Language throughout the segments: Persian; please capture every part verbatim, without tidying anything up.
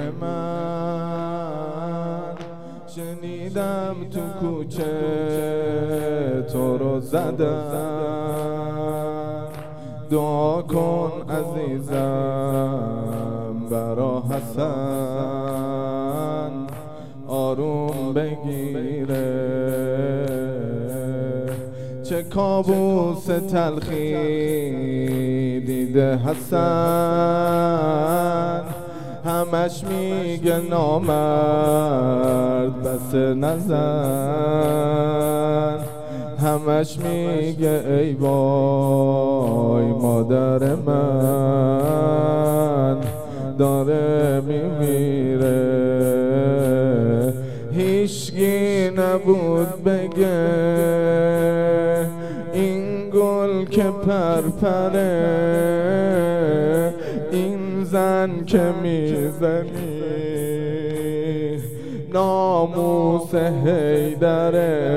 من شنیدم تو کوچه تو رو زدن، دعا کن عزیزم برا حسن آروم بگیره. چه کابوس تلخی دیده حسن، همش میگه نامرد بس نزن، همش میگه ای وای مادر من داره میمیره. هیچگی نبود بگه این گل که پرپره، این زن که میزنی ناموس حیدره.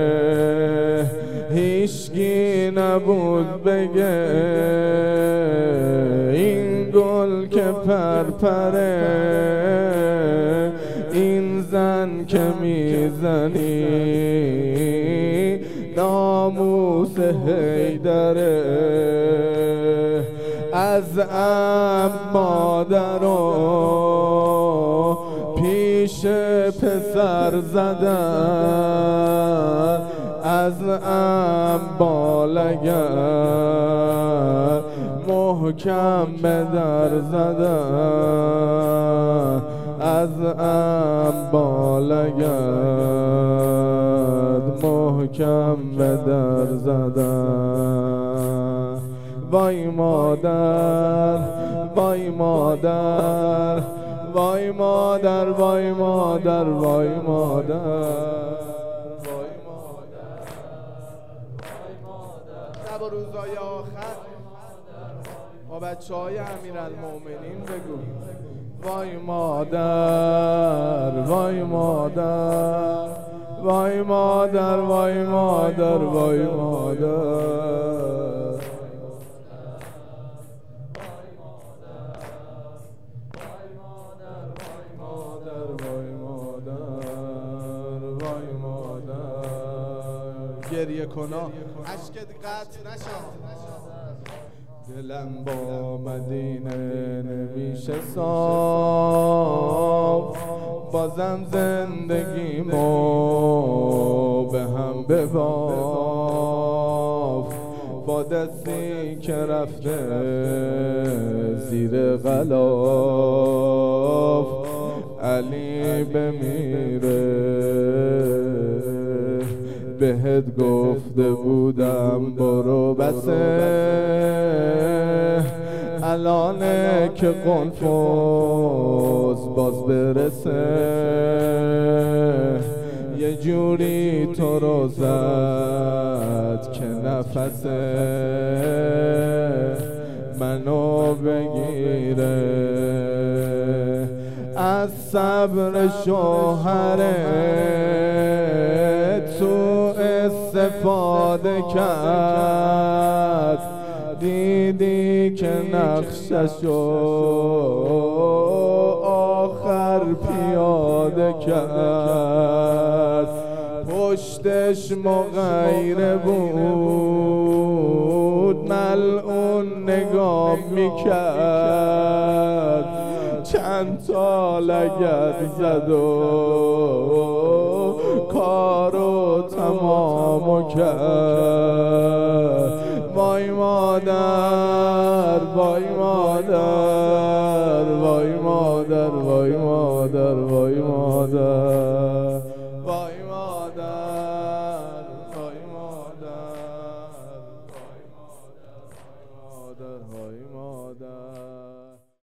هیچگی نبود بگه این گل که پرپره، این زن که میزنی ناموس حیدره. از ام مادرو پیش پسر زدن، از ام بالگر محکم به در زدن، از ام بالگر محکم به در زدن. وای مادر وای مادر وای مادر وای مادر وای مادر شب و روزای آخر با بچه های امیرالمومنین بگو وای مادر وای مادر وای مادر وای مادر وای مادر. گریه کنا عشقت قطع نشد، دلم با مدینه نمیشه صاف، بازم زندگیمو به هم بباف. با دستی که رفته زیر غلاف علی بمیره. بهت گفته بودم برو بسه، الانه که قنفذ باز برسه. یه جوری تو رو زد که نفسه منو بگیره. از صبر شوهره تو استفاده کرد، دیدی که نقششو آخر پیاده کرد. پشتش مغیره بود ملعون نگاه میکرد، چند تا لگد زد و کارو تمامو کرد. وای مادر وای مادر وای مادر